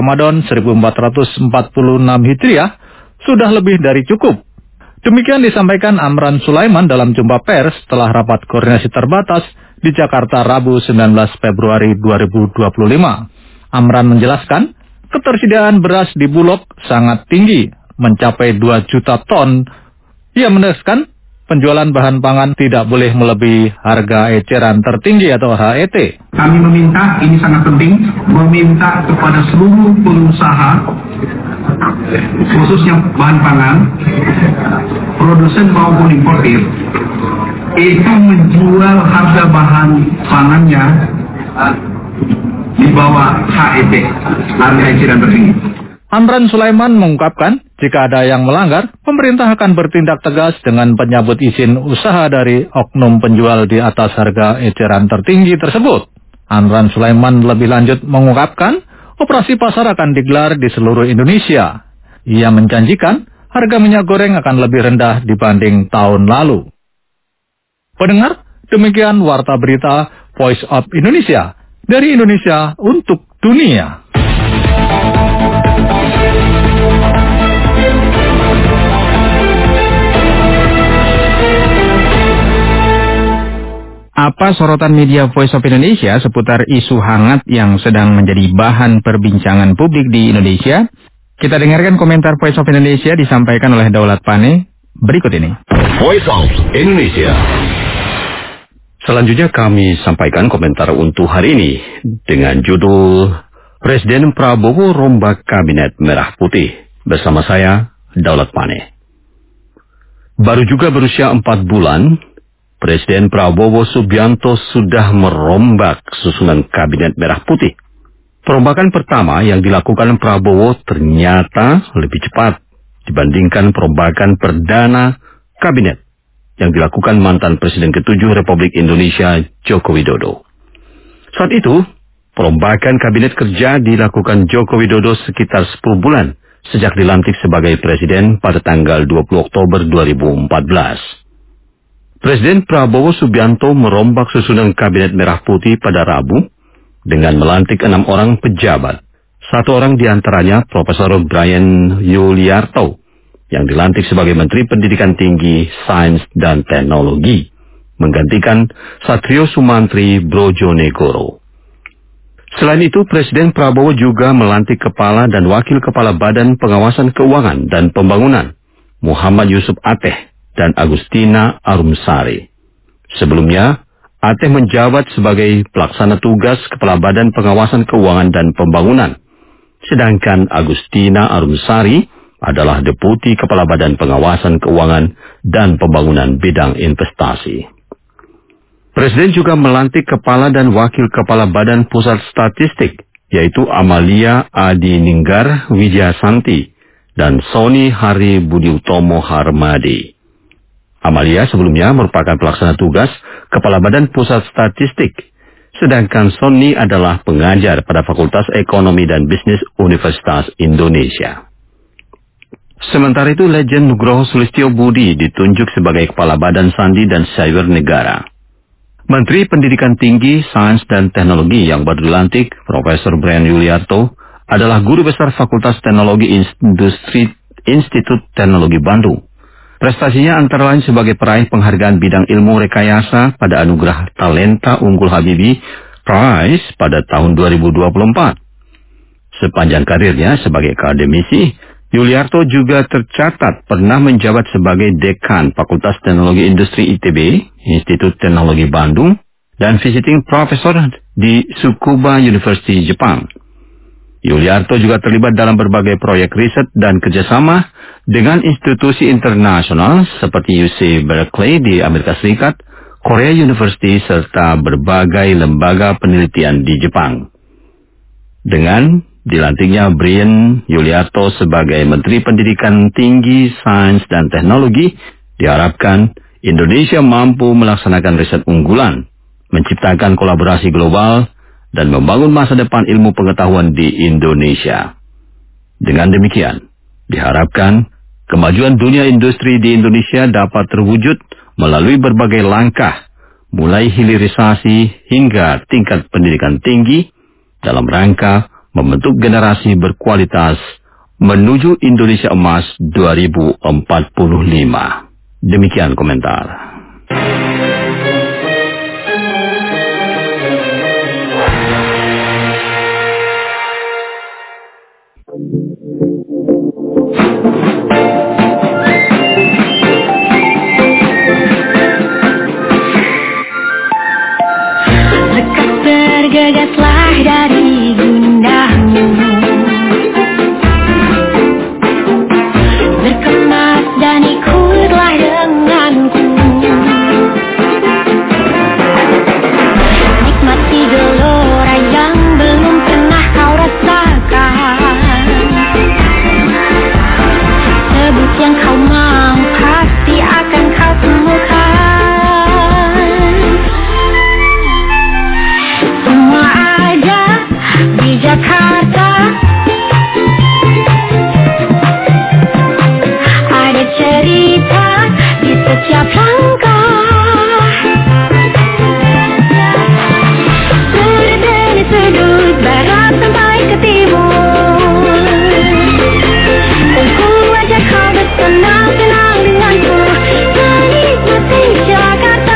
Ramadan 1446 Hijriah sudah lebih dari cukup. Demikian disampaikan Amran Sulaiman dalam jumpa pers setelah rapat koordinasi terbatas di Jakarta Rabu 19 Februari 2025. Amran menjelaskan, ketersediaan beras di Bulog sangat tinggi, mencapai 2 juta ton. Ia menegaskan, penjualan bahan pangan tidak boleh melebihi harga eceran tertinggi atau HET. Kami meminta, ini sangat penting, meminta kepada seluruh pengusaha, khususnya bahan pangan, produsen maupun importir, itu menjual harga bahan pangannya di bawah HET, harga eceran tertinggi. Amran Sulaiman mengungkapkan, jika ada yang melanggar, pemerintah akan bertindak tegas dengan penyabut izin usaha dari oknum penjual di atas harga eceran tertinggi tersebut. Amran Sulaiman lebih lanjut mengungkapkan, operasi pasar akan digelar di seluruh Indonesia. Ia menjanjikan harga minyak goreng akan lebih rendah dibanding tahun lalu. Pendengar, demikian Warta Berita Voice of Indonesia dari Indonesia untuk dunia. Apa sorotan media Voice of Indonesia seputar isu hangat yang sedang menjadi bahan perbincangan publik di Indonesia? Kita dengarkan komentar Voice of Indonesia disampaikan oleh Daulat Pane berikut ini. Voice of Indonesia. Selanjutnya kami sampaikan komentar untuk hari ini dengan judul Presiden Prabowo rombak Kabinet Merah Putih. Bersama saya, Daulat Pane. Baru juga berusia 4 bulan, Presiden Prabowo Subianto sudah merombak susunan Kabinet Merah Putih. Perombakan pertama yang dilakukan Prabowo ternyata lebih cepat dibandingkan perombakan perdana Kabinet yang dilakukan mantan Presiden ke-7 Republik Indonesia Joko Widodo. Saat itu, perombakan Kabinet Kerja dilakukan Joko Widodo sekitar 10 bulan sejak dilantik sebagai Presiden pada tanggal 20 Oktober 2014. Presiden Prabowo Subianto merombak susunan Kabinet Merah Putih pada Rabu dengan melantik 6 orang pejabat. 1 orang diantaranya Profesor Brian Yuliarto yang dilantik sebagai Menteri Pendidikan Tinggi, Sains, dan Teknologi, menggantikan Satrio Sumantri Brojonegoro. Selain itu, Presiden Prabowo juga melantik Kepala dan Wakil Kepala Badan Pengawasan Keuangan dan Pembangunan, Muhammad Yusuf Ateh dan Agustina Arumsari. Sebelumnya, Ateh menjabat sebagai pelaksana tugas Kepala Badan Pengawasan Keuangan dan Pembangunan, sedangkan Agustina Arumsari adalah Deputi Kepala Badan Pengawasan Keuangan dan Pembangunan Bidang Investasi. Presiden juga melantik Kepala dan Wakil Kepala Badan Pusat Statistik, yaitu Amalia Adininggar Wijasanti dan Sony Hari Budi Utomo Harmadi. Amalia sebelumnya merupakan pelaksana tugas Kepala Badan Pusat Statistik, sedangkan Sony adalah pengajar pada Fakultas Ekonomi dan Bisnis Universitas Indonesia. Sementara itu, Legend Nugroho Sulistyo Budi ditunjuk sebagai Kepala Badan Sandi dan Cyber Negara. Menteri Pendidikan Tinggi, Sains, dan Teknologi yang baru dilantik, Profesor Brian Yuliarto, adalah Guru Besar Fakultas Teknologi Industri Institut Teknologi Bandung. Prestasinya antara lain sebagai peraih penghargaan bidang ilmu rekayasa pada Anugerah Talenta Unggul Habibie Prize pada tahun 2024. Sepanjang karirnya sebagai akademisi, Yuliarto juga tercatat pernah menjabat sebagai Dekan Fakultas Teknologi Industri ITB, Institut Teknologi Bandung, dan Visiting Professor di Tsukuba University, Jepang. Yuliarto juga terlibat dalam berbagai proyek riset dan kerjasama dengan institusi internasional seperti UC Berkeley di Amerika Serikat, Korea University, serta berbagai lembaga penelitian di Jepang. Dengan dilantiknya Brian Yuliarto sebagai Menteri Pendidikan Tinggi, Sains, dan Teknologi, diharapkan Indonesia mampu melaksanakan riset unggulan, menciptakan kolaborasi global, dan membangun masa depan ilmu pengetahuan di Indonesia. Dengan demikian, diharapkan kemajuan dunia industri di Indonesia dapat terwujud melalui berbagai langkah, mulai hilirisasi hingga tingkat pendidikan tinggi, dalam rangka membentuk generasi berkualitas menuju Indonesia Emas 2045. Demikian komentar. Bergegaslah dari gundahmu, berkemas dan ikutlah denganku, nikmati gelora yang belum pernah kau rasakan. Sebut yang kau mau, pasti akan kau temukan. Jakarta ada cerita di setiap langkah, dari sudut barat sampai ke timur. Tunggu aja kau bersenang-senang denganku, menikmati Jakarta.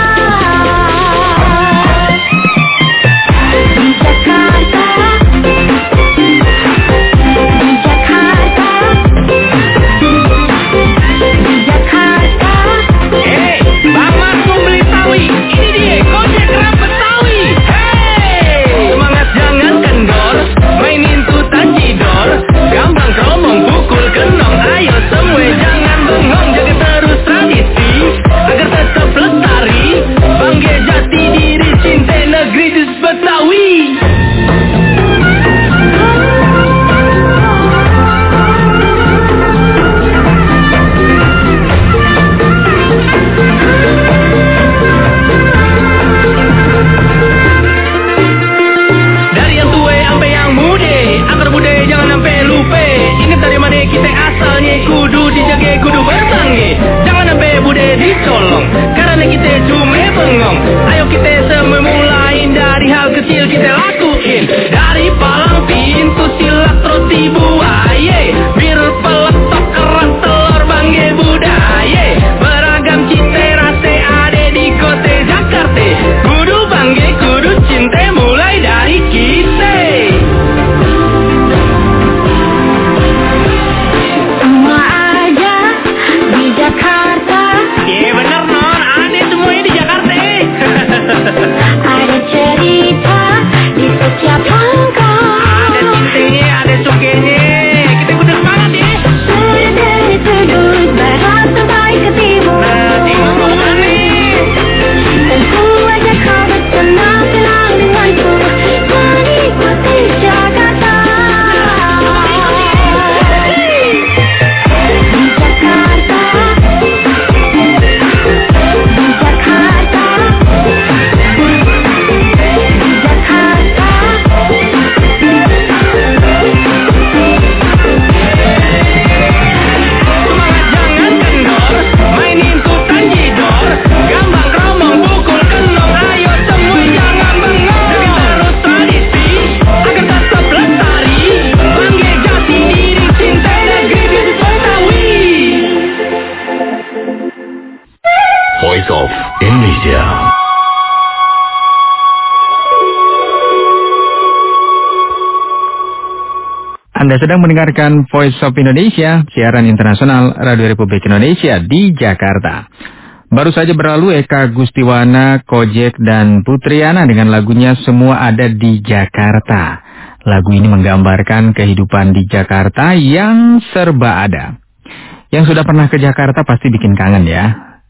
Anda sedang mendengarkan Voice of Indonesia, siaran internasional Radio Republik Indonesia di Jakarta. Baru saja berlalu Eka Gustiwana, Kojek, dan Putriana dengan lagunya Semua Ada di Jakarta. Lagu ini menggambarkan kehidupan di Jakarta yang serba ada. Yang sudah pernah ke Jakarta pasti bikin kangen ya.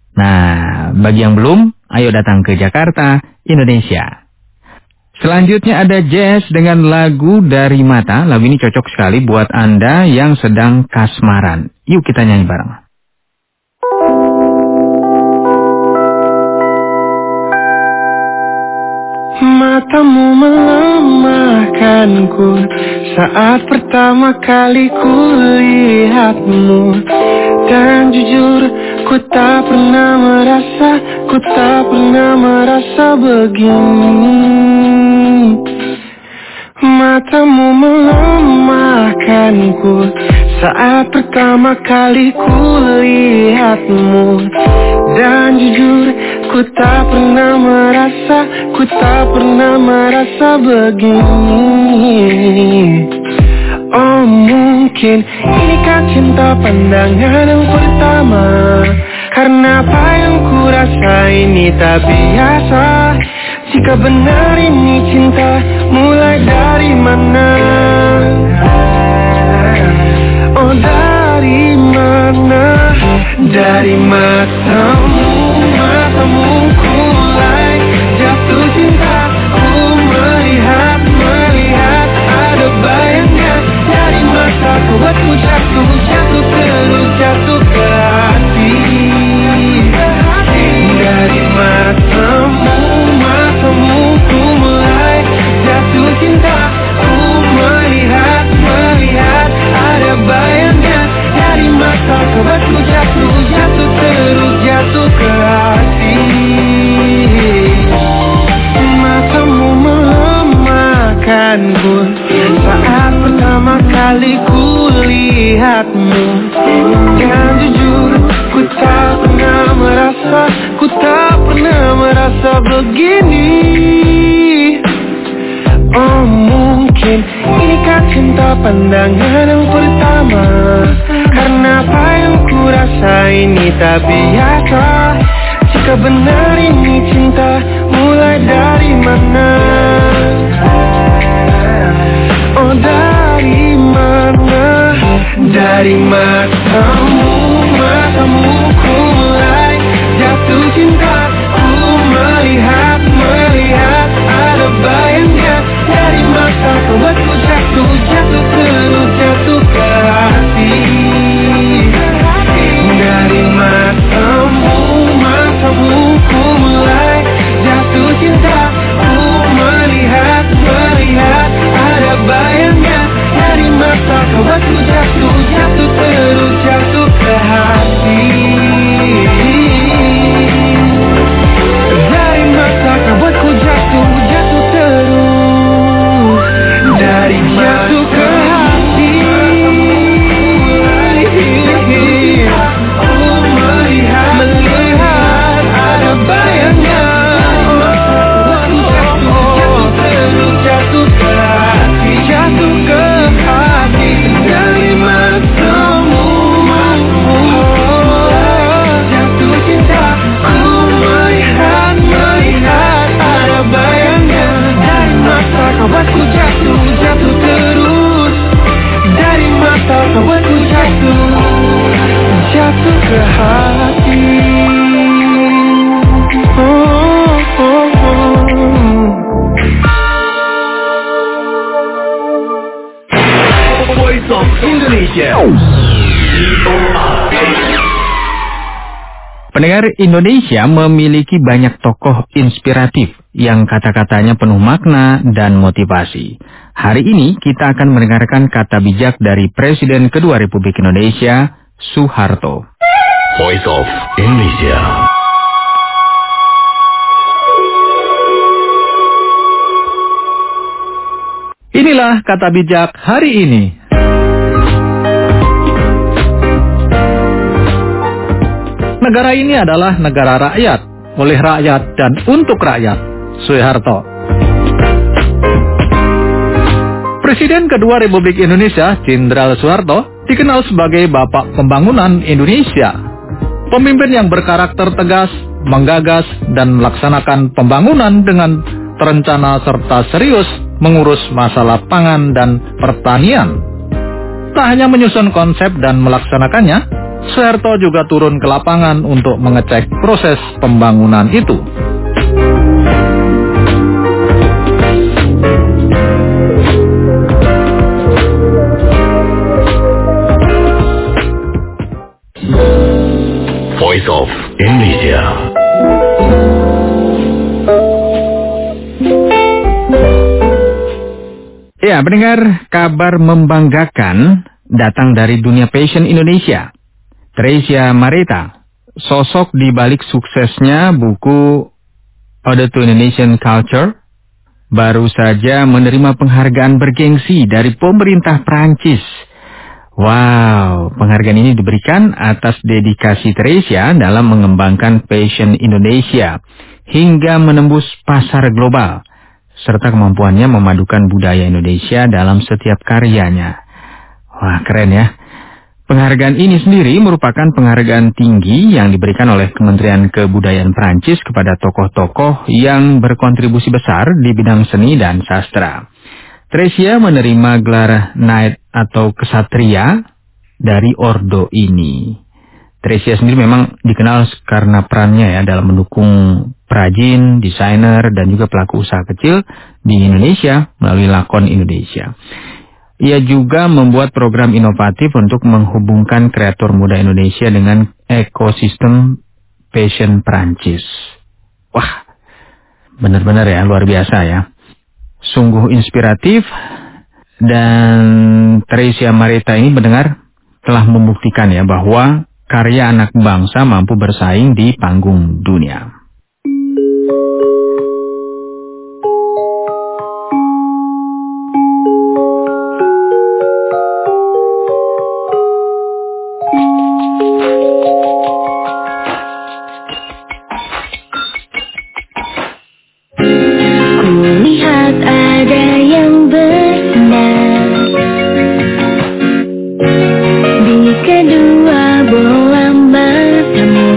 Nah, bagi yang belum, ayo datang ke Jakarta, Indonesia. Selanjutnya ada Jazz dengan lagu Dari Mata. Lagu ini cocok sekali buat Anda yang sedang kasmaran. Yuk kita nyanyi bareng. Matamu melemahkanku saat pertama kali ku lihatmu. Dan jujur ku tak pernah merasa begini. Matamu melemahkanku saat pertama kali ku lihatmu. Dan jujur ku tak pernah merasa begini. Oh mungkin inikah cinta pandangan yang pertama, karena apa yang ku rasa ini tak biasa. Jika benar ini cinta, mulai dari mana? Oh dari mana? Dari matamu ku mulai jatuh cinta. Ku melihat ada bayangnya. Dari mataku buatku jatuh terus jatuh ke hati. Dari matamu ku mulai jatuh cinta. Ku melihat ada bayangnya. Dari mataku buatku jatuh terus jatuh ke hati. Matamu melemahkanku saat pertama kali ku lihatmu. Dan jujur ku tak pernah merasa begini. Oh mungkin inikah cinta pandangan yang pertama, karena apa yang ku rasa ini tak biasa. Jika benar ini cinta, mulai dari mana? Oh dari mana? Dari matamu ku mulai jatuh cinta. Ku melihat ada bayangnya. Dari mataku buatku jatuh terus jatuh ke hati. Dari matamu ku mulai jatuh cinta. Ku melihat ada bayangnya. Dari mataku buatku jatuh terus jatuh ke hati. Dari mataku buatku jatuh terus. Dari jatuh ke hati. Ku melihat ada bayangnya. Jatuh terus jatuh ke hati. Jatuh ke hati. Dari matamu jatuh cinta. Ku melihat ada bayangnya. Dari mata kau buatku jatuh terus. Dari mata kau buatku jatuh ke hati. Voice of Indonesia. Pendengar, Indonesia memiliki banyak tokoh inspiratif yang kata-katanya penuh makna dan motivasi. Hari ini kita akan mendengarkan kata bijak dari Presiden kedua Republik Indonesia, Soeharto. Voice of Indonesia. Inilah kata bijak hari ini. Negara ini adalah negara rakyat, oleh rakyat dan untuk rakyat. Soeharto. Presiden kedua Republik Indonesia, Jenderal Soeharto, dikenal sebagai Bapak Pembangunan Indonesia. Pemimpin yang berkarakter tegas, menggagas, dan melaksanakan pembangunan dengan terencana serta serius mengurus masalah pangan dan pertanian. Tak hanya menyusun konsep dan melaksanakannya, Soeharto juga turun ke lapangan untuk mengecek proses pembangunan itu. Voice of Indonesia. Ya, pendengar, kabar membanggakan datang dari dunia fashion Indonesia. Tresia Marita, sosok di balik suksesnya buku Ode to Indonesian Culture, baru saja menerima penghargaan bergengsi dari pemerintah Prancis. Wow, penghargaan ini diberikan atas dedikasi Theresia dalam mengembangkan fashion Indonesia hingga menembus pasar global, serta kemampuannya memadukan budaya Indonesia dalam setiap karyanya. Wah, keren ya. Penghargaan ini sendiri merupakan penghargaan tinggi yang diberikan oleh Kementerian Kebudayaan Prancis kepada tokoh-tokoh yang berkontribusi besar di bidang seni dan sastra. Theresia menerima gelar Knight atau Kesatria dari ordo ini. Theresia sendiri memang dikenal karena perannya ya dalam mendukung perajin, desainer, dan juga pelaku usaha kecil di Indonesia melalui Lakon Indonesia. Ia juga membuat program inovatif untuk menghubungkan kreator muda Indonesia dengan ekosistem fashion Prancis. Wah, benar-benar ya, luar biasa ya. Sungguh inspiratif, dan Theresia Marita ini benar telah membuktikan ya bahwa karya anak bangsa mampu bersaing di panggung dunia. Kulihat ada yang bersinar di kedua bola matamu.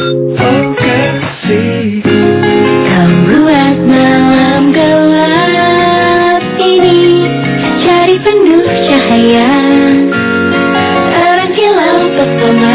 Kau buat malam gelap ini cari penuh cahaya, terang kilau pesona.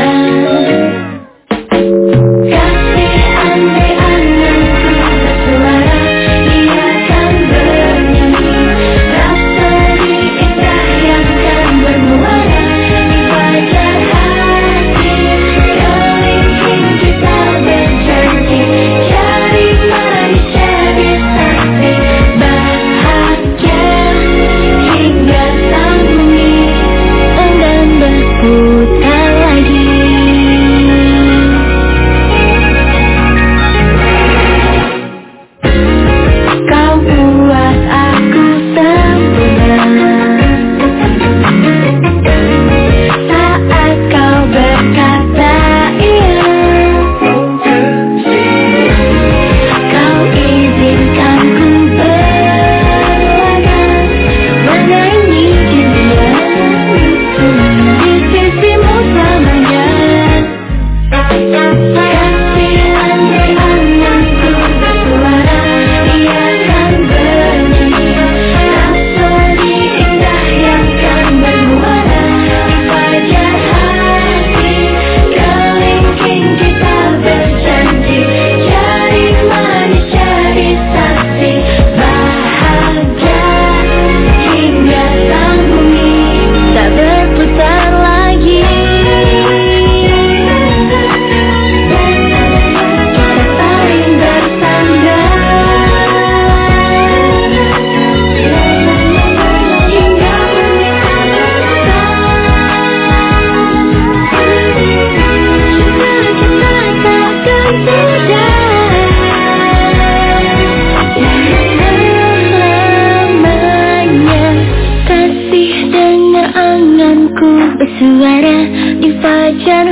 Bersuara di fajar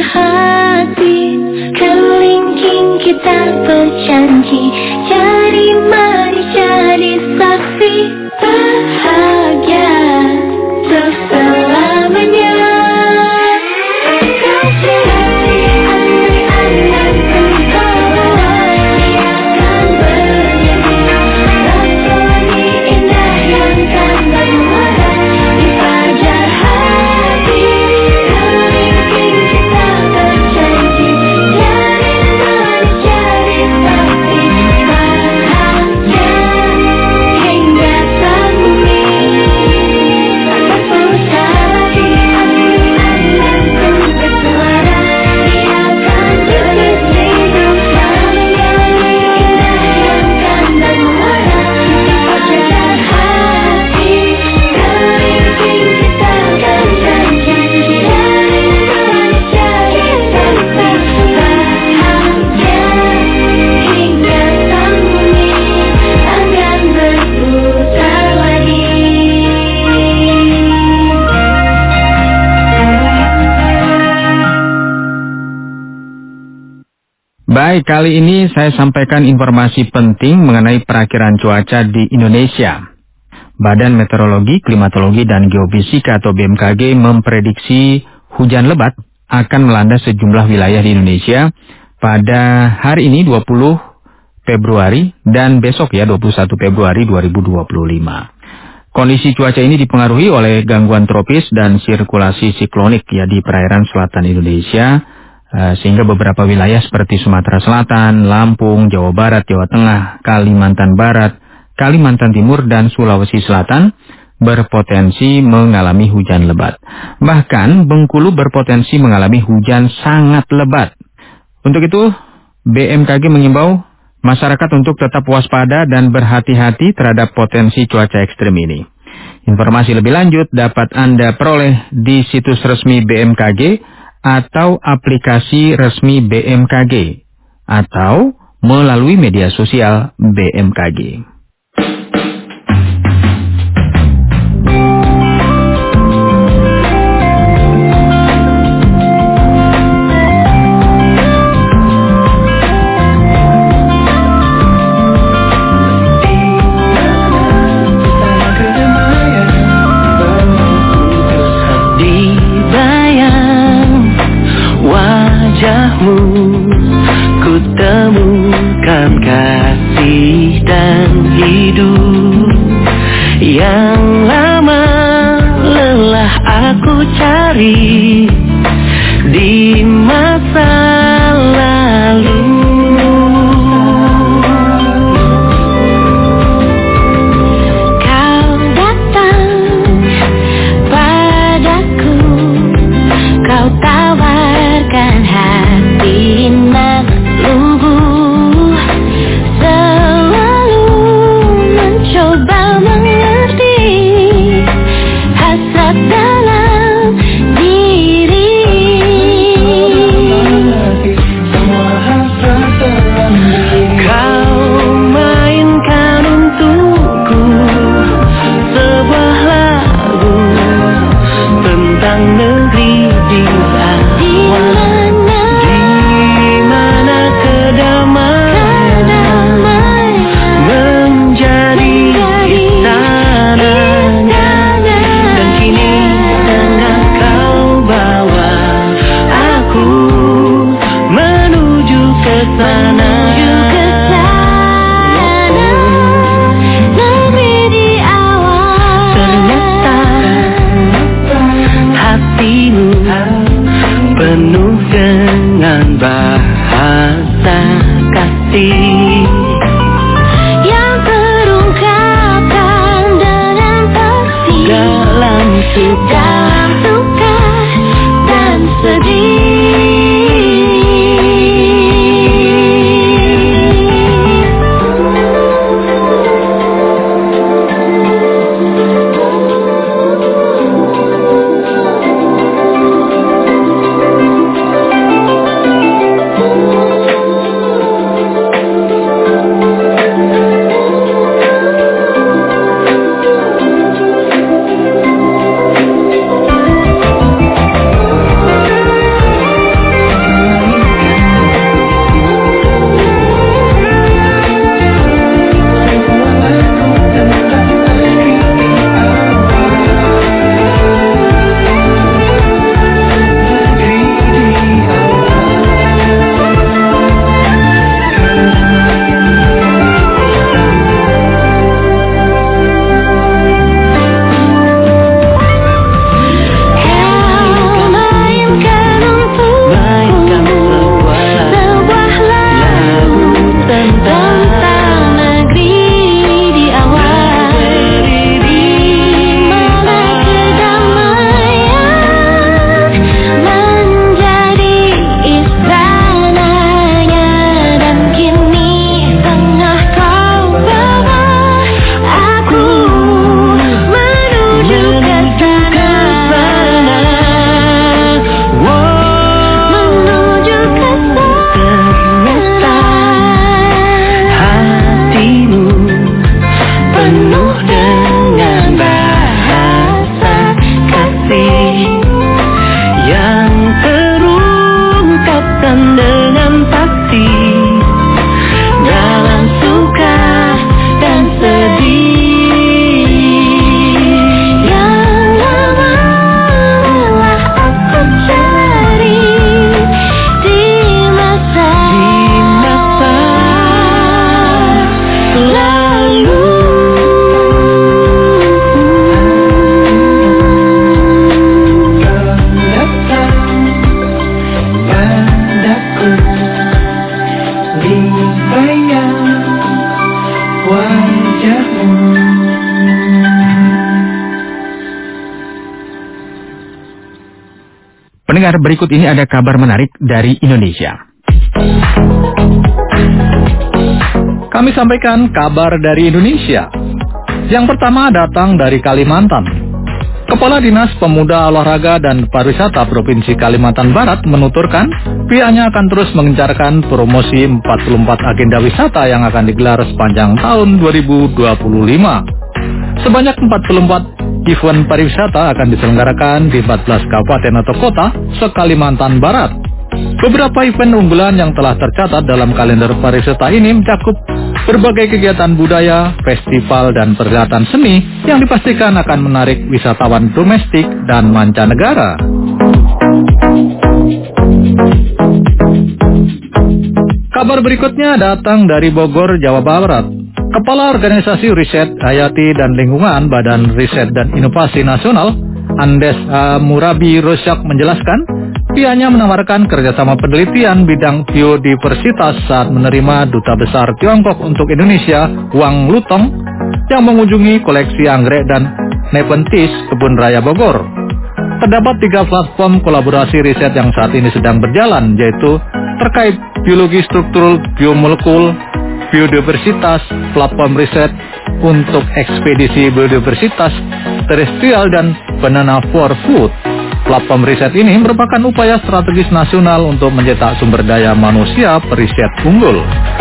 hati, kelingking kita berjanji, jadi mari jadi saksi bahagia untuk selamanya. Hingga sang bumi Baik, kali ini saya sampaikan informasi penting mengenai perakiraan cuaca di Indonesia. Badan Meteorologi, Klimatologi, dan Geofisika atau BMKG memprediksi hujan lebat akan melanda sejumlah wilayah di Indonesia pada hari ini 20 Februari dan besok 21 Februari 2025. Kondisi cuaca ini dipengaruhi oleh gangguan tropis dan sirkulasi siklonik di perairan selatan Indonesia, sehingga beberapa wilayah seperti Sumatera Selatan, Lampung, Jawa Barat, Jawa Tengah, Kalimantan Barat, Kalimantan Timur, dan Sulawesi Selatan berpotensi mengalami hujan lebat. Bahkan Bengkulu berpotensi mengalami hujan sangat lebat. Untuk itu, BMKG mengimbau masyarakat untuk tetap waspada dan berhati-hati terhadap potensi cuaca ekstrem ini. Informasi lebih lanjut dapat Anda peroleh di situs resmi BMKG atau aplikasi resmi BMKG atau melalui media sosial BMKG. Ku temukan kasih dan hidup yang lama lelah aku cari di masa lalu. Kau datang padaku, kau tawarkan hati nan lumpuh, selalu mencoba mengerti hasrat dalam diri. Kau mainkan untukku sebuah lagu tentang negeri di awan, di mana kedamaian menjadi istananya. Dan kini tengah kau bawa aku menuju ke sana. Negeri di awan, Ternyata hatimu penuh dengan bahasa kasih yang terungkapkan dalam pasti, dalam suka dalam suka dan sedih. Pendengar, berikut ini ada kabar menarik dari Indonesia. Kami sampaikan kabar dari Indonesia. Yang pertama datang dari Kalimantan. Kepala Dinas Pemuda, Olahraga, dan Pariwisata Provinsi Kalimantan Barat menuturkan pihaknya akan terus mengencarkan promosi 44 agenda wisata yang akan digelar sepanjang tahun 2025. Sebanyak 44 event pariwisata akan diselenggarakan di 14 kabupaten atau kota se-Kalimantan Barat. Beberapa event unggulan yang telah tercatat dalam kalender pariwisata ini mencakup berbagai kegiatan budaya, festival, dan perhelatan seni yang dipastikan akan menarik wisatawan domestik dan mancanegara. Kabar berikutnya datang dari Bogor, Jawa Barat. Kepala Organisasi Riset Hayati dan Lingkungan Badan Riset dan Inovasi Nasional, Andes Murabi Rosyak menjelaskan, pihaknya menawarkan kerjasama penelitian bidang biodiversitas saat menerima Duta Besar Tiongkok untuk Indonesia, Wang Lutong, yang mengunjungi koleksi anggrek dan Nepenthes Kebun Raya Bogor. Terdapat 3 platform kolaborasi riset yang saat ini sedang berjalan, yaitu terkait biologi struktural, biomolekul, biodiversitas, platform riset untuk ekspedisi biodiversitas terestrial, dan banana for food. Platform riset ini merupakan upaya strategis nasional untuk mencetak sumber daya manusia periset unggul.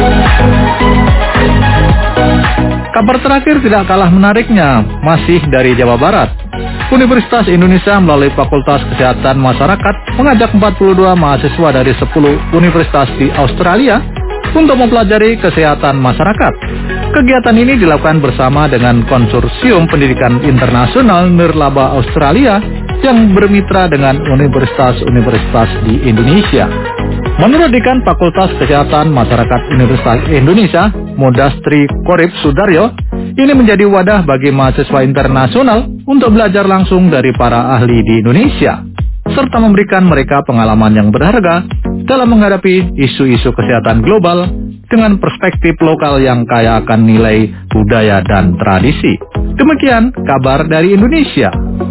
Kabar terakhir tidak kalah menariknya, masih dari Jawa Barat. Universitas Indonesia melalui Fakultas Kesehatan Masyarakat mengajak 42 mahasiswa dari 10 universitas di Australia untuk mempelajari kesehatan masyarakat. Kegiatan ini dilakukan bersama dengan Konsorsium Pendidikan Internasional Nirlaba Australia yang bermitra dengan universitas-universitas di Indonesia. Menurut Dekan Fakultas Kesehatan Masyarakat Universitas Indonesia, Modastri Korip Sudaryo, ini menjadi wadah bagi mahasiswa internasional untuk belajar langsung dari para ahli di Indonesia, serta memberikan mereka pengalaman yang berharga dalam menghadapi isu-isu kesehatan global dengan perspektif lokal yang kaya akan nilai budaya dan tradisi. Demikian kabar dari Indonesia.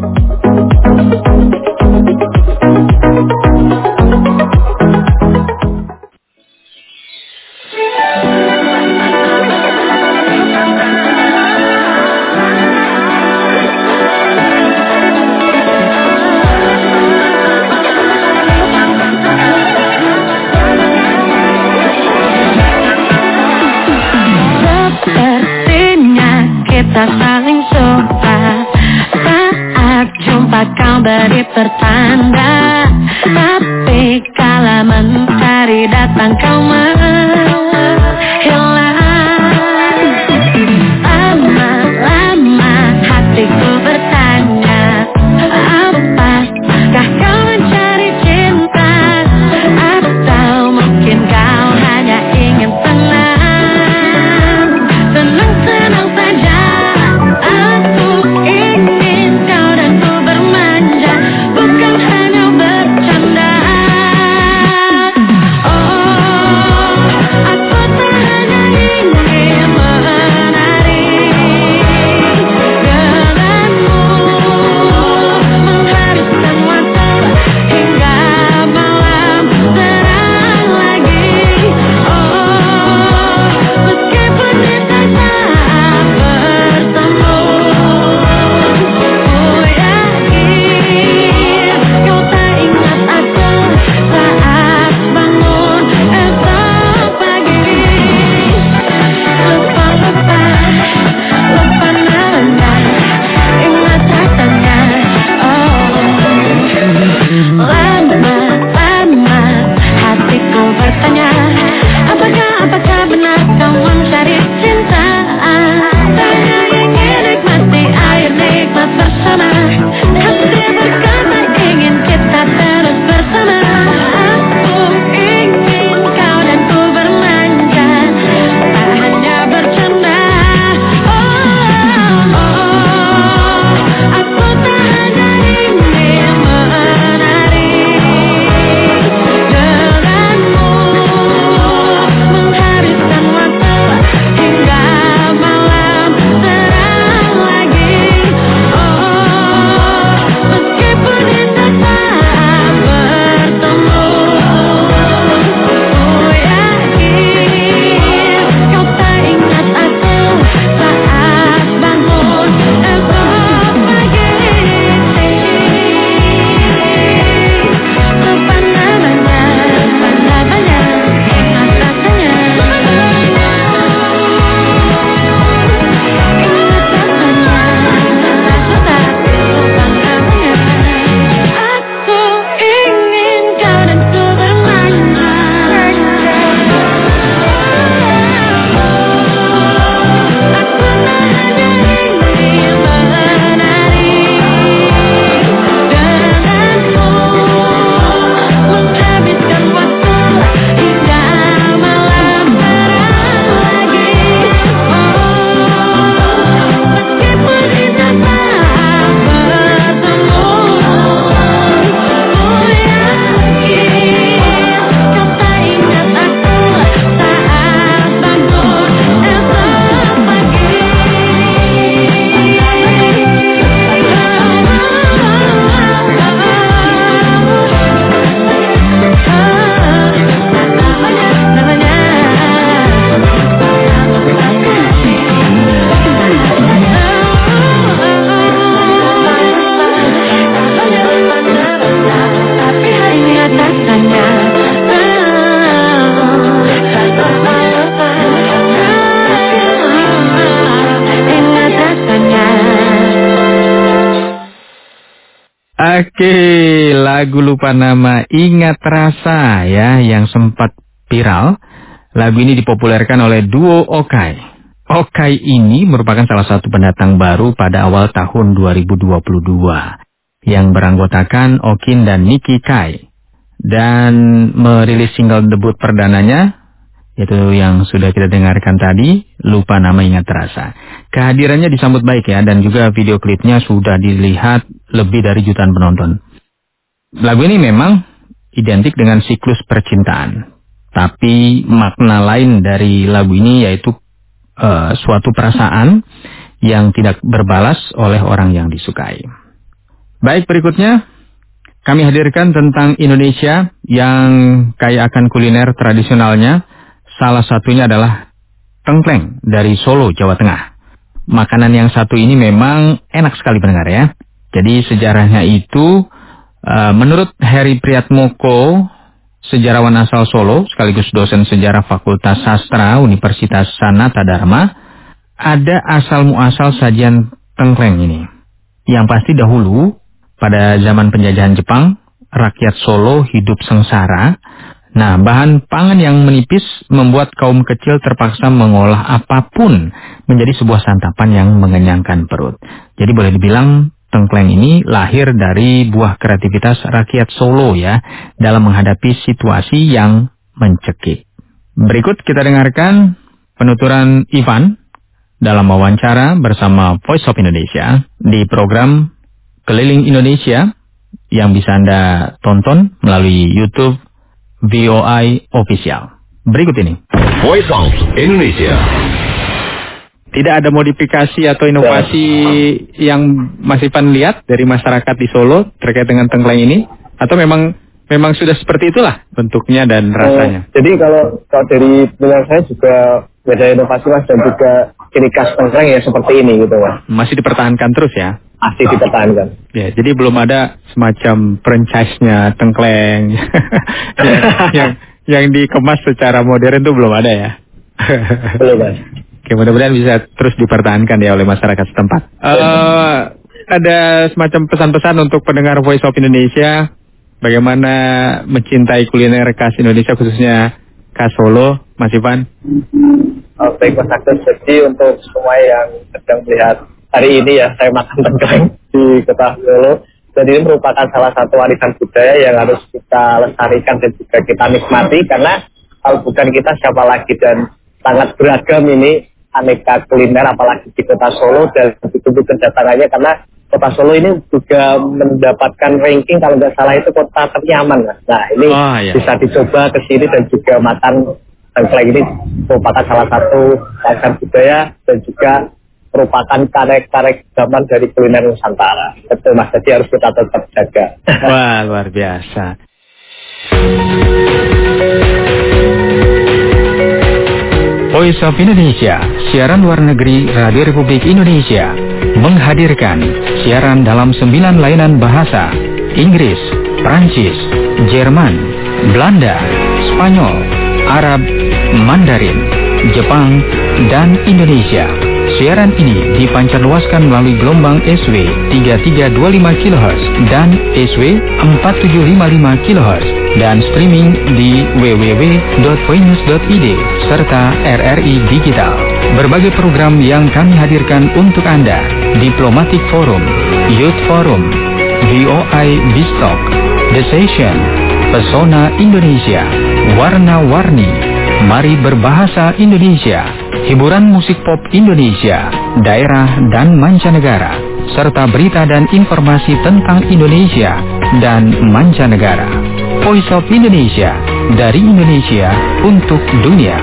Kita saling suka saat jumpa, kau beri pertanda, tapi kala mencari datang kau menghilang. Lama-lama hatiku bertanya, apakah kau mencari cinta, atau mungkin kau hanya ingin tenang saja. Aku tak hanya Oke, lagu lupa nama Ingat Rasa ya yang sempat viral. Lagu ini dipopulerkan oleh duo Okai. Okai ini merupakan salah satu pendatang baru pada awal tahun 2022 yang beranggotakan Okin dan Nicky Kai dan merilis single debut perdananya yaitu yang sudah kita dengarkan tadi, Lupa Nama Ingat Rasa. Kehadirannya disambut baik ya, dan juga video klipnya sudah dilihat lebih dari jutaan penonton. Lagu ini memang identik dengan siklus percintaan. Tapi makna lain dari lagu ini yaitu suatu perasaan yang tidak berbalas oleh orang yang disukai. Baik, berikutnya kami hadirkan tentang Indonesia yang kaya akan kuliner tradisionalnya. Salah satunya adalah tengkleng dari Solo, Jawa Tengah. Makanan yang satu ini memang enak sekali pendengar ya. Jadi sejarahnya itu menurut Heri Priatmoko, sejarawan asal Solo, sekaligus dosen sejarah Fakultas Sastra Universitas Sanata Dharma, ada asal-muasal sajian tengkleng ini. Yang pasti dahulu, pada zaman penjajahan Jepang, rakyat Solo hidup sengsara. Nah, bahan pangan yang menipis membuat kaum kecil terpaksa mengolah apapun menjadi sebuah santapan yang mengenyangkan perut. Jadi boleh dibilang tengkleng ini lahir dari buah kreativitas rakyat Solo ya, dalam menghadapi situasi yang mencekik. Berikut kita dengarkan penuturan Ivan dalam wawancara bersama Voice of Indonesia di program Keliling Indonesia yang bisa Anda tonton melalui YouTube VOI Official. Berikut ini. Voice of Indonesia. Tidak ada modifikasi atau inovasi yang Mas Ivan lihat dari masyarakat di Solo terkait dengan tengkleng ini? Atau memang sudah seperti itulah bentuknya dan rasanya? Jadi kalau dari pendengar saya juga beda inovasi Mas, dan juga ciri khas tengkleng ya seperti ini gitu Mas. Masih dipertahankan terus ya? Masih dipertahankan. Ya, jadi belum ada semacam franchise-nya tengkleng yang dikemas secara modern itu belum ada ya? Belum Mas. Oke, mudah-mudahan bisa terus dipertahankan ya oleh masyarakat setempat. Ada semacam pesan-pesan untuk pendengar Voice of Indonesia, bagaimana mencintai kuliner khas Indonesia khususnya khas Solo, Mas Ivan? Baik Mas Agus, jadi untuk semua yang sedang melihat hari ini ya, saya makan tengkleng di kota Solo. Dan ini merupakan salah satu warisan budaya yang harus kita lestarikan dan juga kita nikmati, karena kalau bukan kita siapa lagi, dan sangat beragam ini aneka kuliner apalagi di kota Solo, dan begitu kedatangannya karena kota Solo ini juga mendapatkan ranking kalau nggak salah itu kota ternyaman Mas. Nah ini bisa dicoba ke sini dan juga makan tengkleng ini merupakan salah satu warisan budaya dan juga merupakan karek-karek zaman dari kuliner Nusantara. Betul Mas, jadi harus kita tetap jaga. Wah, luar biasa. Voice of Indonesia, siaran luar negeri Radio Republik Indonesia, menghadirkan siaran dalam 9 layanan bahasa: Inggris, Prancis, Jerman, Belanda, Spanyol, Arab, Mandarin, Jepang, dan Indonesia. Siaran ini dipancarluaskan melalui gelombang SW 3325 kHz dan SW 4755 kHz dan streaming di www.voinews.id serta RRI Digital. Berbagai program yang kami hadirkan untuk Anda: Diplomatic Forum, Youth Forum, VOI Bistalk, The Session, Pesona Indonesia, Warna-Warni, Mari Berbahasa Indonesia, hiburan musik pop Indonesia, daerah dan mancanegara, serta berita dan informasi tentang Indonesia dan mancanegara. Voice of Indonesia, dari Indonesia untuk dunia.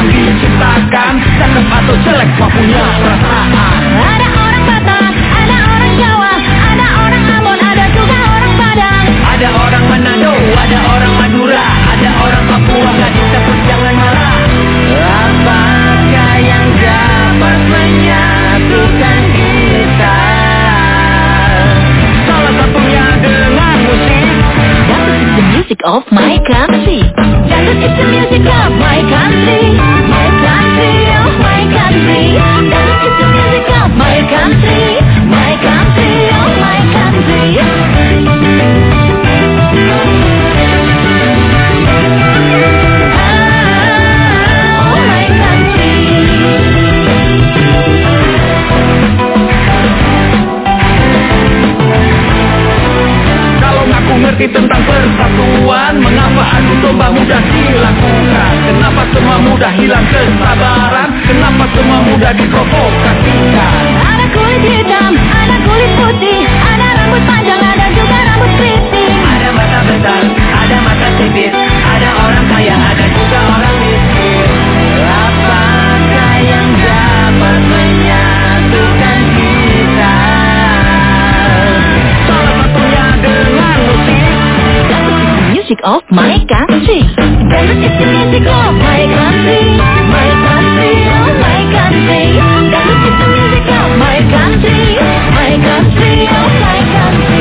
yang diciptakan, cakep atau jelek semua punya perasaan. Ada orang Batak, ada orang Jawa, ada orang Ambon, ada juga orang Padang. Ada orang Manado, ada orang Madura, ada orang Papua, gadis takut jangan marah. Apakah yang dapat menyatukan kita? Salah satunya dengan musik. Dangdut is the music of my country. Dangdut is the music of my country. My country, oh my country. Dangdut is the music of my country. My country, oh my country. Mengerti tentang persatuan, mengapa adu domba mudah dilakukan? Kenapa semua mudah hilang kesabaran? Kenapa semua mudah diprovokasikan? Ada kulit hitam, ada kulit putih, ada rambut panjang, ada juga rambut keriting. Ada mata besar, ada mata sipit, ada orang kaya, ada juga orang miskin. Apakah yang dapat menyatukan kita? Salah satunya dengan musik. Music of my country. Dangdut is the music of my country. My country, oh my country. Dangdut is the music of my country. My country, oh my country.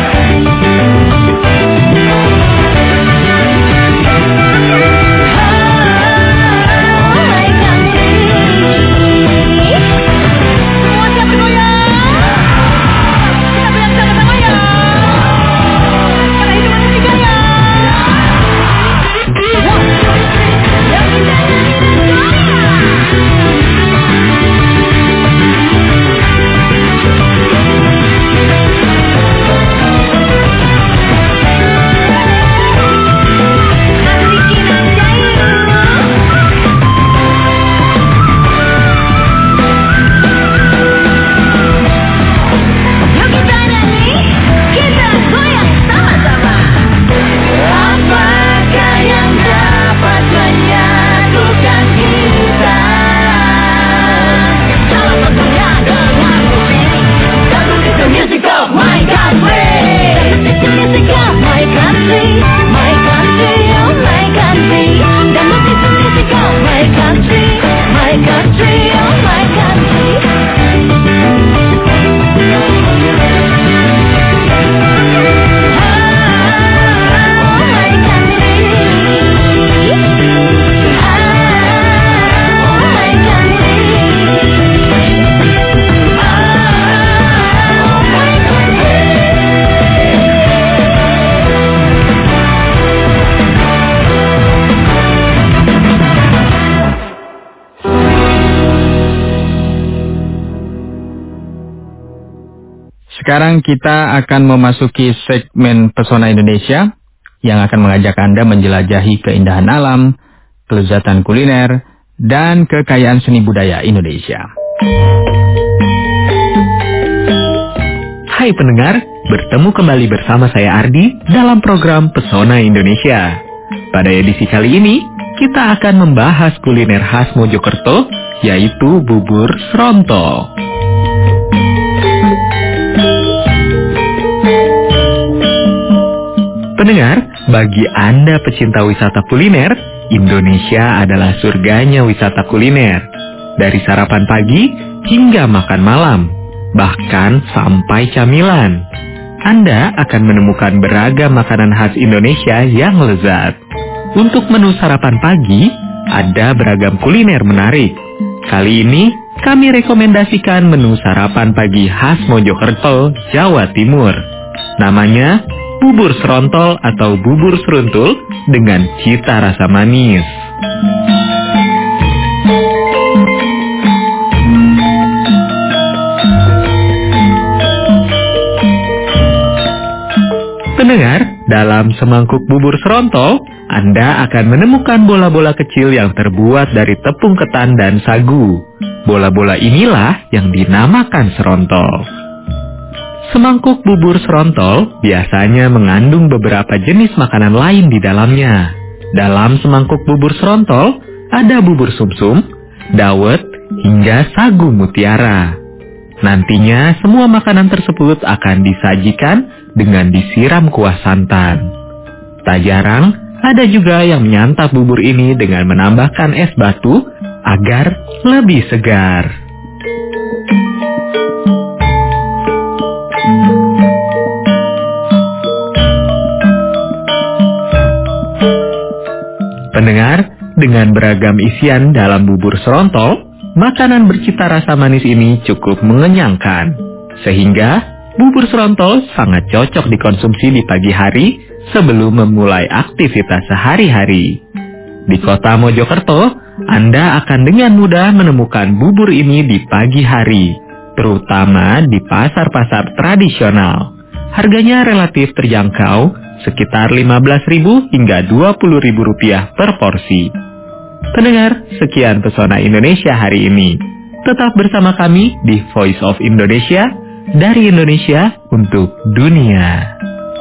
Sekarang kita akan memasuki segmen Pesona Indonesia yang akan mengajak Anda menjelajahi keindahan alam, kelezatan kuliner, dan kekayaan seni budaya Indonesia. Hai pendengar, bertemu kembali bersama saya Ardi dalam program Pesona Indonesia. Pada edisi kali ini, kita akan membahas kuliner khas Mojokerto, yaitu bubur srontol. Pendengar, bagi Anda pecinta wisata kuliner, Indonesia adalah surganya wisata kuliner. Dari sarapan pagi hingga makan malam, bahkan sampai camilan. Anda akan menemukan beragam makanan khas Indonesia yang lezat. Untuk menu sarapan pagi, ada beragam kuliner menarik. Kali ini, kami rekomendasikan menu sarapan pagi khas Mojokerto, Jawa Timur. Namanya bubur srontol atau bubur seruntul dengan cita rasa manis. Pendengar, dalam semangkuk bubur srontol, Anda akan menemukan bola-bola kecil yang terbuat dari tepung ketan dan sagu. Bola-bola inilah yang dinamakan serontol. Semangkuk bubur serontol biasanya mengandung beberapa jenis makanan lain di dalamnya. Dalam semangkuk bubur serontol, ada bubur sumsum, dawet, hingga sagu mutiara. Nantinya semua makanan tersebut akan disajikan dengan disiram kuah santan. Tak jarang, ada juga yang menyantap bubur ini dengan menambahkan es batu agar lebih segar. Pendengar, dengan beragam isian dalam bubur serontol, makanan bercita rasa manis ini cukup mengenyangkan. Sehingga, bubur serontol sangat cocok dikonsumsi di pagi hari sebelum memulai aktivitas sehari-hari. Di kota Mojokerto, Anda akan dengan mudah menemukan bubur ini di pagi hari, terutama di pasar-pasar tradisional. Harganya relatif terjangkau, sekitar Rp15.000 hingga Rp20.000 per porsi. Pendengar, sekian Pesona Indonesia hari ini. Tetap bersama kami di Voice of Indonesia, dari Indonesia untuk dunia.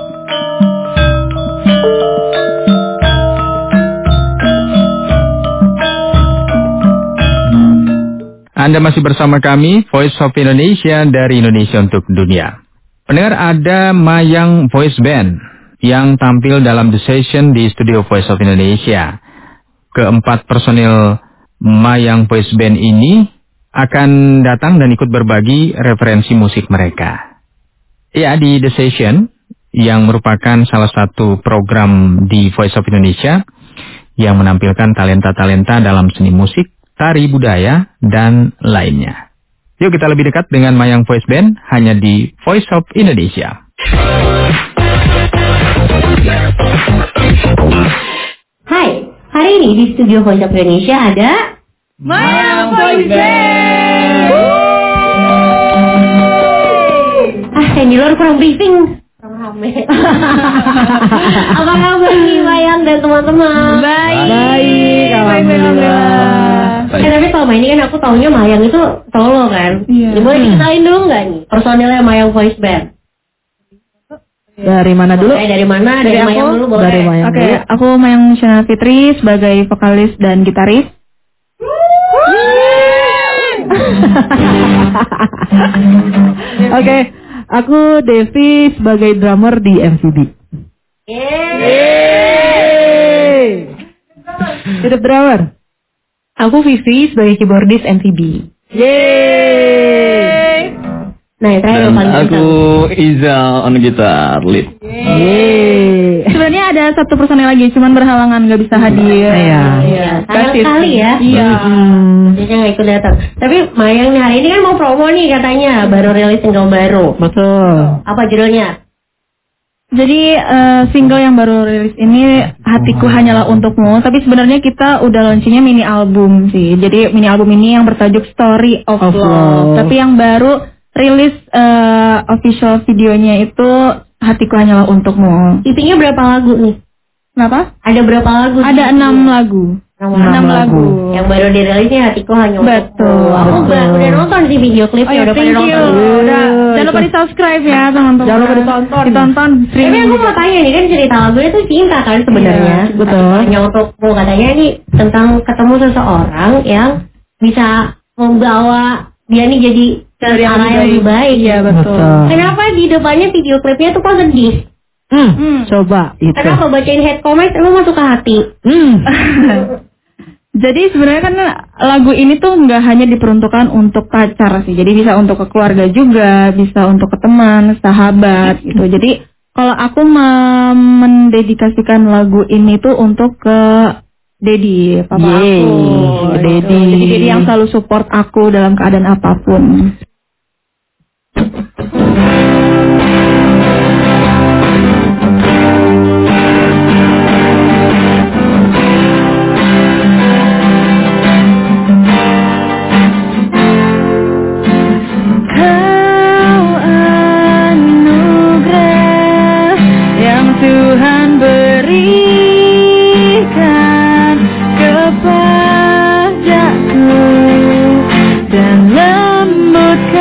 Anda masih bersama kami, Voice of Indonesia dari Indonesia untuk dunia. Pendengar, ada Mayang Voice Band yang tampil dalam The Session di studio Voice of Indonesia. Keempat personil Mayang Voice Band ini akan datang dan ikut berbagi referensi musik mereka. Ya, di The Session yang merupakan salah satu program di Voice of Indonesia yang menampilkan talenta-talenta dalam seni musik, tari budaya, dan lainnya. Yuk kita lebih dekat dengan Mayang Voice Band hanya di Voice of Indonesia. Hai, hari ini di studio Voice of Indonesia ada Mayang Voice Band. Yang di luar kurang briefing. Rame. Apa kabar nih Mayang dan teman-teman? Baik, alhamdulillah. Tapi selama ini kan aku taunya Mayang itu solo kan. Iya. Boleh dikenalin dulu nggak nih personilnya Mayang Voice Band? Dari mana dulu? Dari mana? Dari Mayang dulu boleh. Dari Mayang Oke, dulu. aku Mayang Shana Fitri sebagai vokalis dan gitaris. Oke, aku Devi sebagai drummer di MCB. Yeay. Hidup drummer. Aku Vivi sebagai keyboardis MTB. Yeay. Nah, yang terakhir Dan paling aku Izal on gitar lead. Yeay. Sebenarnya ada satu personil lagi, cuman berhalangan nggak bisa hadir. Iya. sayang sekali ya. Iya. Jadi nggak ikut datang. Tapi Mayang nih hari ini kan mau promo nih katanya, baru rilis single baru. Betul. Apa judulnya? Jadi single yang baru rilis ini Hatiku Hanyalah Untukmu. Tapi sebenarnya kita udah launchingnya mini album sih. Jadi mini album ini yang bertajuk Story of Love. Tapi yang baru rilis official videonya itu Hatiku Hanyalah Untukmu. Isinya berapa lagu nih? Kenapa? Ada berapa lagu? Ada 6 lagu. 6 lagu. Yang baru dirilisnya Hatiku Hanyalah Untukmu. Betul. Aku udah nonton sih video klipnya. Udah pada nonton. Jangan lupa di subscribe ya teman-teman. Jangan lupa ditonton. Tapi aku mau tanya nih, kan cerita lagunya tuh cinta kan sebenarnya. Iya, betul. Hanya Untukmu katanya ini tentang ketemu seseorang yang bisa membawa dia nih jadi ke arah yang lebih baik. Iya betul. Kenapa di depannya video klipnya tuh kok sedih? Coba itu. Kenapa bacain head comment emang masuk ke hati? Jadi sebenarnya kan lagu ini tuh nggak hanya diperuntukkan untuk pacar sih. Jadi bisa untuk ke keluarga juga, bisa untuk ke teman, sahabat gitu. Jadi kalau aku mendedikasikan lagu ini tuh untuk ke Dedi, papa aku. Dedi. Jadi Dedi yang selalu support aku dalam keadaan apapun. Tuhan berikan kepadaku dan lembut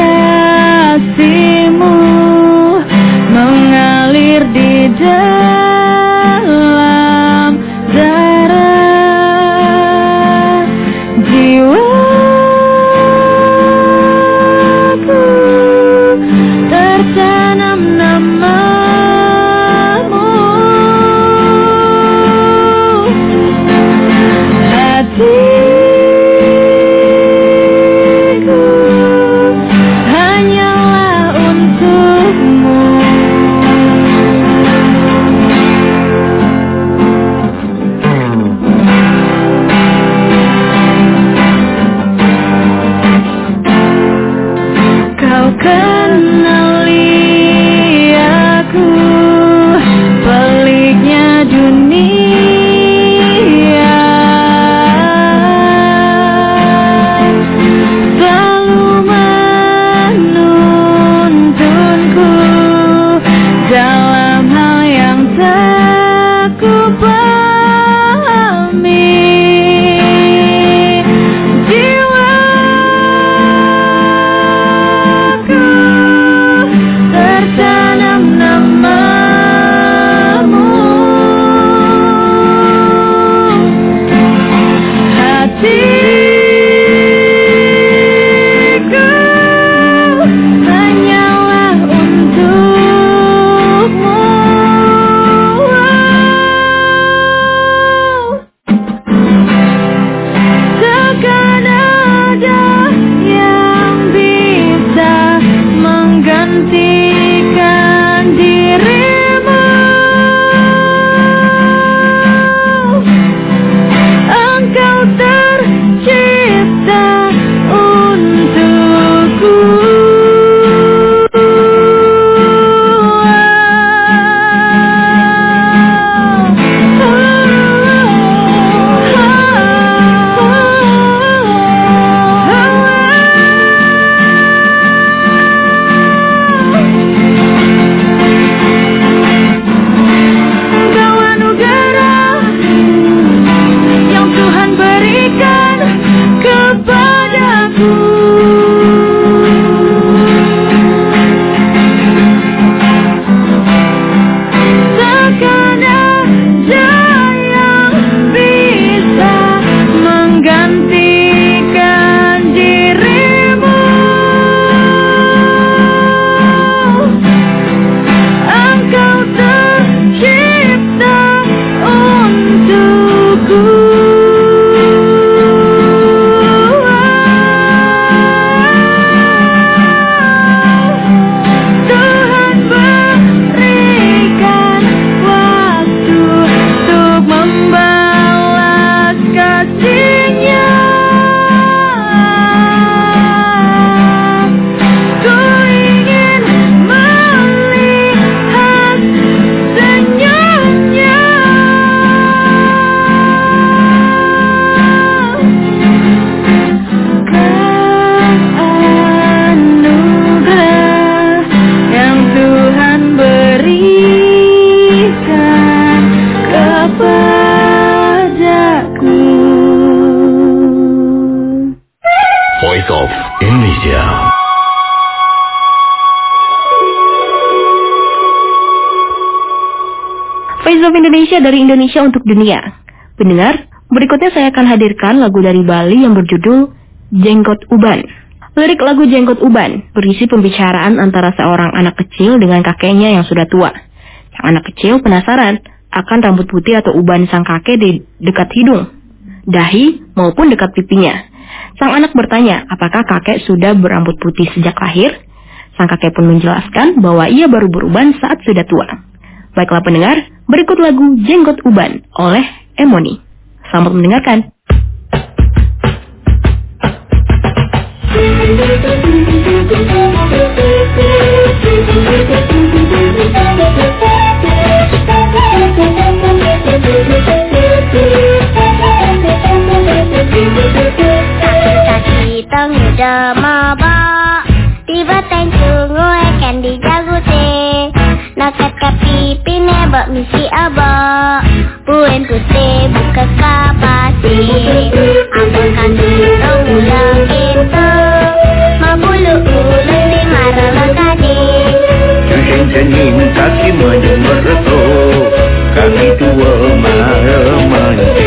Voice of Indonesia. Voice of Indonesia dari Indonesia untuk dunia. Pendengar, berikutnya saya akan hadirkan lagu dari Bali yang berjudul Jenggot Uban. Lirik lagu Jenggot Uban berisi pembicaraan antara seorang anak kecil dengan kakeknya yang sudah tua. Sang anak kecil penasaran akan rambut putih atau uban sang kakek di dekat hidung, dahi maupun dekat pipinya. Sang anak bertanya apakah kakek sudah berambut putih sejak lahir. Sang kakek pun menjelaskan bahwa ia baru beruban saat sudah tua. Baiklah pendengar, berikut lagu Jenggot Uban oleh Emoni. Selamat mendengarkan. Kaki tengah maba, tiba tengku ngoekan di jagute. Nakat kapi pine bak misi aba, puen putih buka kapasi. Abang kaki ulang itu, mabulu ulang di marala kadi. Jening kaki menjemur reto, kaki tua marah mante.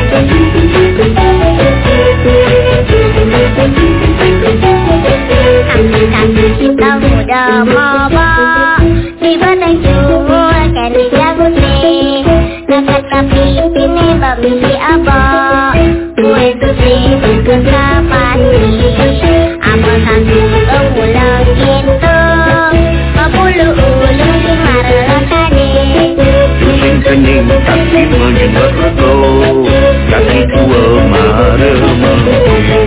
Kaki kita muda maba, tiba tengku akan dijaguti. Nakat kapi pine bak misi aba, puen putih buka kapasi. Abang kaki ulang itu, mabulu ulang di marala kadi. Jening kaki menjemur reto, kaki tua marah mante.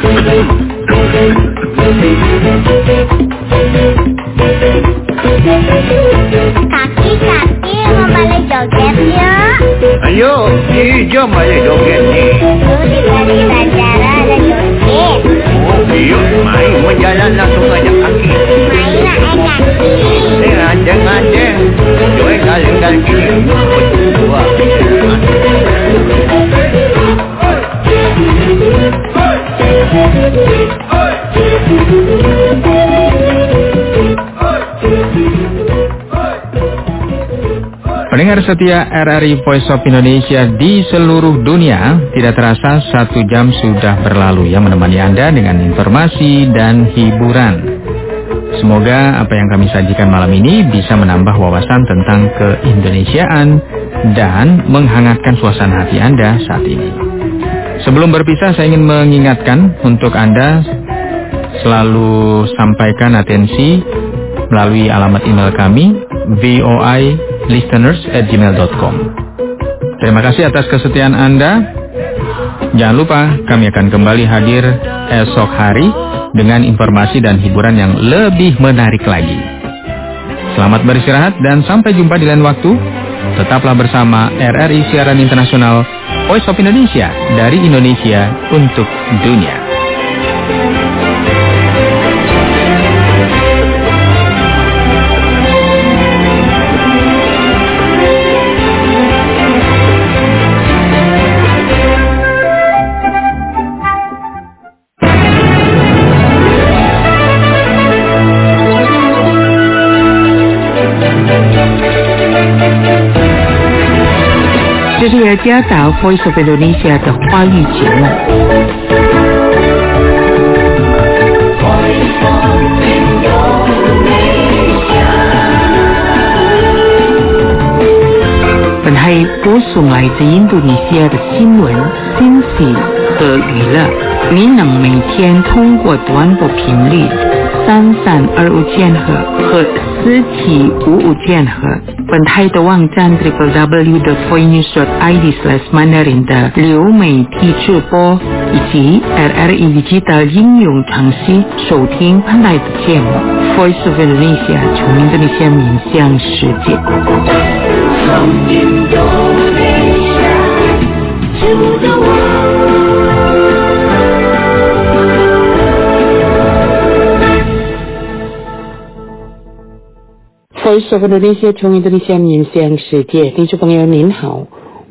Kaki mau balik joget yuk. Ayo, jom balik joget ni. Di balik bandara ada joget. Yuk, main menjalan langsung ajak kaki. Main nak kaki. Ngandeng. Joget kali-kali kini. Wah. Pendengar setia RRI Voice of Indonesia di seluruh dunia, tidak terasa 1 jam sudah berlalu yang menemani Anda dengan informasi dan hiburan. Semoga apa yang kami sajikan malam ini bisa menambah wawasan tentang keindonesiaan dan menghangatkan suasana hati Anda saat ini. Sebelum berpisah, saya ingin mengingatkan untuk Anda selalu sampaikan atensi melalui alamat email kami voilisteners@gmail.com. Terima kasih atas kesetiaan Anda. Jangan lupa kami akan kembali hadir esok hari dengan informasi dan hiburan yang lebih menarik lagi. Selamat beristirahat dan sampai jumpa di lain waktu. Tetaplah bersama RRI Siaran Internasional Voice of Indonesia dari Indonesia untuk dunia. 加打 Voice of Indonesia 的华语节目。本台播送来自印度尼西亚的新闻、信息和娱乐。您能每天通过短波频率3325千赫和4755千赫，本台的网站 www.voinews.id/mandarin 的流媒体直播以及 RRI Digital 应用程序收听本台的节目 Voice of Indonesia 从印度尼西亚面向世界。From Indonesia to the world。Voice of Indonesia 从印度尼西亚面向世界，听众朋友您好，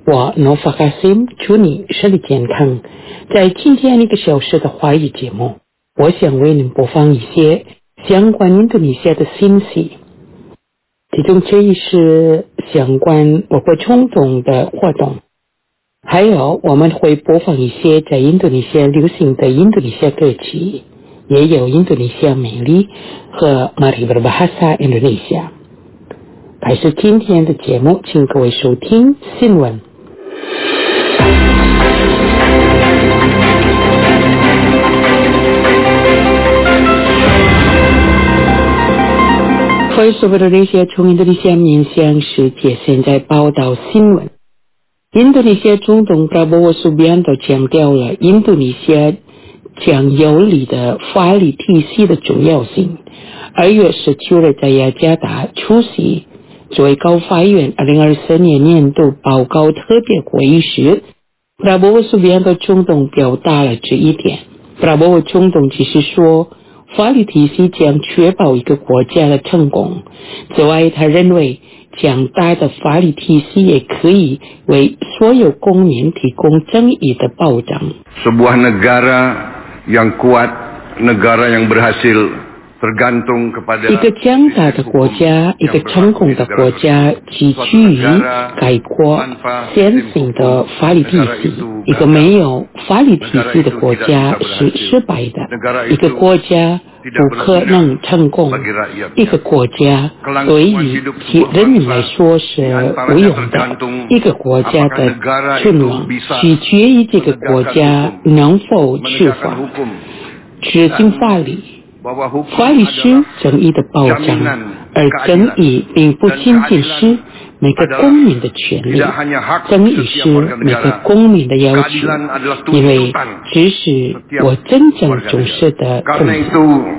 我Nova Kasim，祝你身体健康。在今天1个小时的华语节目，我想为您播放一些相关印度尼西亚的信息，其中之一是相关我国总统的活动，还有我们会播放一些在印度尼西亚流行的印度尼西亚歌曲，也有印度尼西亚美丽和 Mari Berbahasa Indonesia。开始今天的节目，请各位收听新闻。Voice of Indonesia 从印度尼西亚面向世界，现在报道新闻。印度尼西亚总统 Prabowo Subianto 强调了印度尼西亚将有力的法律体系的重要性。2月19日在雅加达出席最高法院2024年年度报告特别会议时， Prabowo Subianto 总统表达了这一点。 Prabowo 总统只是说法律体系将确保一个国家的成功，此外他认为强大的法律体系也可以为所有公民提供正义的保障。 Sebuah negara yang kuat, negara yang berhasil一个强大的国家，一个成功的国家，寄居于概括先行的法律体系。一个没有法律体系的国家是失败的，一个国家不可能成功，一个国家对于其人民来说是无用的。一个国家的存亡取决于这个国家能否执法、执行法律。法律是正义的保障，而正义并不仅仅是每个公民的权利，正义是每个公民的要求，因为这是我真正重视的东西。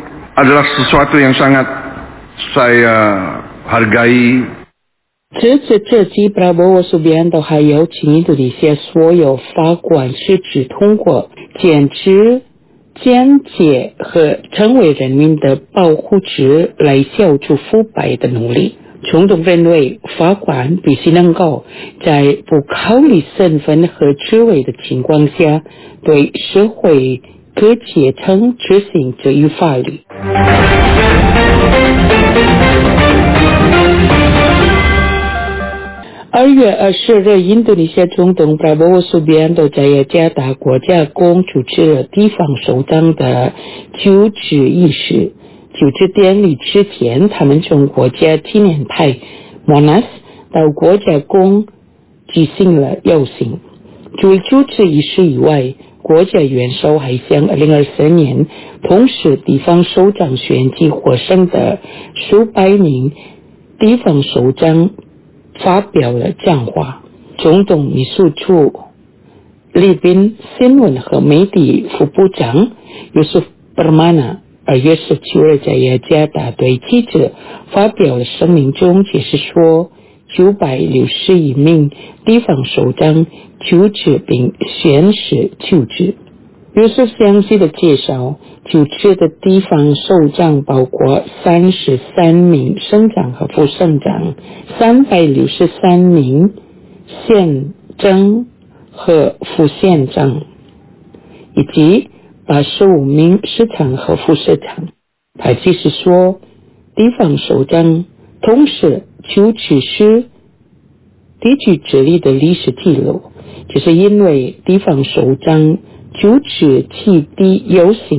此次这期 Prabowo Subianto 还邀请印度尼西亚所有法官实质通过减脂、简洁和成为人民的保护者来消除腐败的努力。总统认为法官必须能够在不考虑身份和职位的情况下，对社会各阶层执行这一法律。2月20日，印度尼西亚总统 Prabowo Subianto 在雅加达国家宫主持了地方首长的就职仪式。就职典礼之前，他们从国家纪念牌 Monas 到国家宫举行了游行。除了就职仪式以外，国家元首还向2024年同时地方首长选举获胜的数百名地方首长发表了讲话。总统秘书处礼宾新闻和媒体副部长 Yusuf Permana 2月19日在雅加达对记者发表了声明中解释说，961名地方首长就职并宣誓就职。Yusuf 详细的介绍，就职的地方首长包括33名省长和副省长，363名县长和副县长，以及85名市长和副市长。他即是说，地方首长同时就职是地区治理的历史记录，就是因为地方首长就职其地有形